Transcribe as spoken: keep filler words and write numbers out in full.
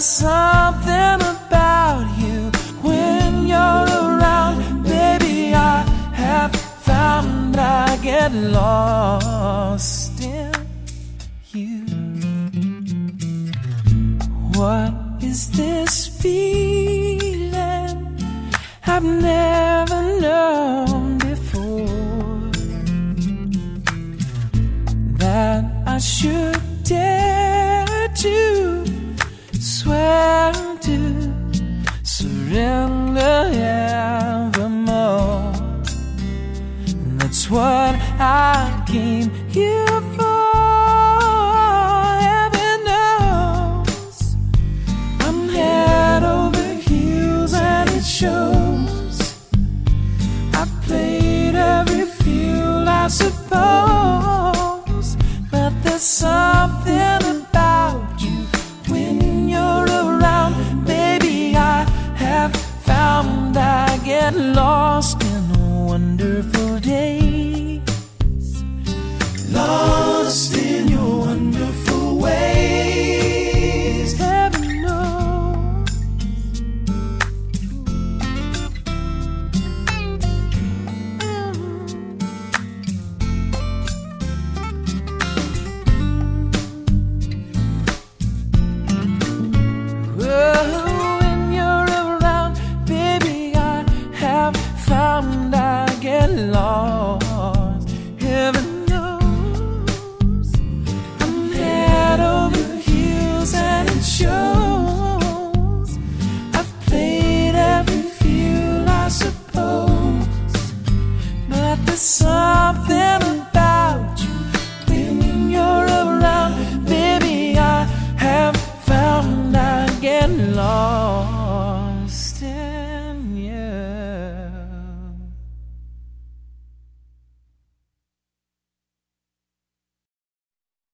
there's something about you when you're around, baby. I have found I get lost in you. What is this feeling I've never known before, that I should dare to swear to surrender evermore? That's what I came here for. Heaven knows I'm head over heels and it shows. I've played every field, I suppose, but there's something about you when you're around, baby. I have found I get lost in wonderful days, lost in your wonderful ways. Heaven knows. Oh, when you're around, baby, I have found I get lost